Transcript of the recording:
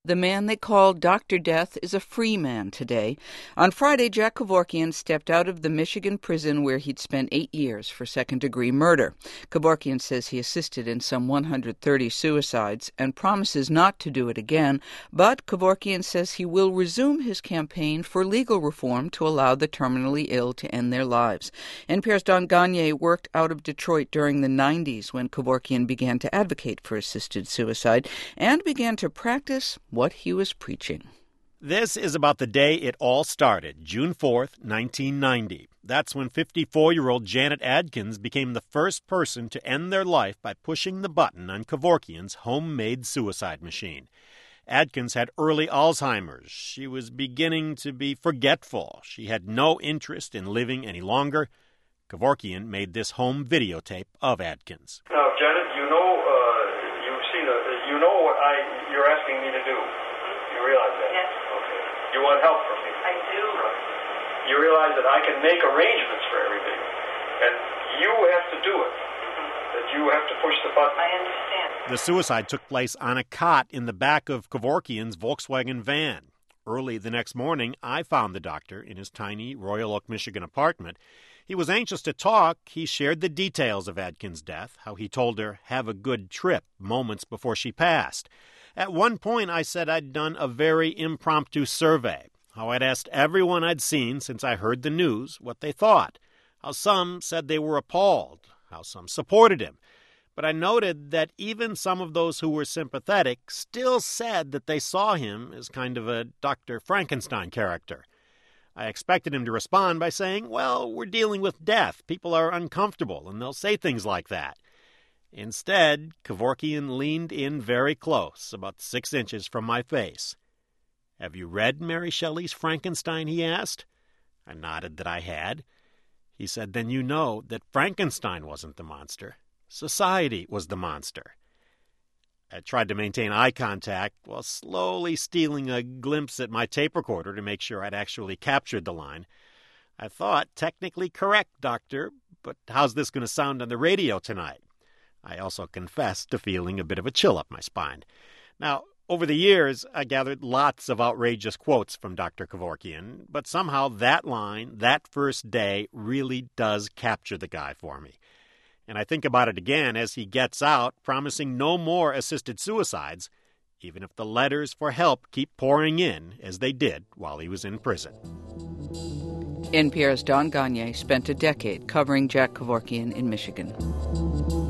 The man they call Dr. Death is a free man today. On Friday, Jack Kevorkian stepped out of the Michigan prison where he'd spent 8 years for second-degree murder. Kevorkian says he assisted in some 130 suicides and promises not to do it again, but Kevorkian says he will resume his campaign for legal reform to allow the terminally ill to end their lives. NPR's Don Gagné worked out of Detroit during the 90s when Kevorkian began to advocate for assisted suicide and began to practice what he was preaching. This is about the day it all started, June 4th, 1990. That's when 54-year-old Janet Adkins became the first person to end their life by pushing the button on Kevorkian's homemade suicide machine. Adkins had early Alzheimer's. She was beginning to be forgetful. She had no interest in living any longer. Kevorkian made this home videotape of Adkins. Now, Janet, you know what you're asking me to do. You realize that? Yes. Okay. You want help from me? I do. Right. You realize that I can make arrangements for everything, and you have to do it. That you have to push the button. I understand. The suicide took place on a cot in the back of Kevorkian's Volkswagen van. Early the next morning, I found the doctor in his tiny Royal Oak, Michigan apartment. He was anxious to talk. He shared the details of Adkins' death, how he told her, "Have a good trip," moments before she passed. At one point, I said I'd done a very impromptu survey, how I'd asked everyone I'd seen since I heard the news what they thought, how some said they were appalled, how some supported him. But I noted that even some of those who were sympathetic still said that they saw him as kind of a Dr. Frankenstein character. I expected him to respond by saying, well, we're dealing with death. People are uncomfortable, and they'll say things like that. Instead, Kevorkian leaned in very close, about 6 inches from my face. "Have you read Mary Shelley's Frankenstein?" he asked. I nodded that I had. He said, "Then you know that Frankenstein wasn't the monster. Society was the monster." I tried to maintain eye contact while slowly stealing a glimpse at my tape recorder to make sure I'd actually captured the line. I thought, technically correct, Doctor, but how's this going to sound on the radio tonight? I also confessed to feeling a bit of a chill up my spine. Now, over the years, I gathered lots of outrageous quotes from Dr. Kevorkian, but somehow that line, that first day, really does capture the guy for me. And I think about it again as he gets out, promising no more assisted suicides, even if the letters for help keep pouring in, as they did while he was in prison. NPR's Don Gagné spent a decade covering Jack Kevorkian in Michigan.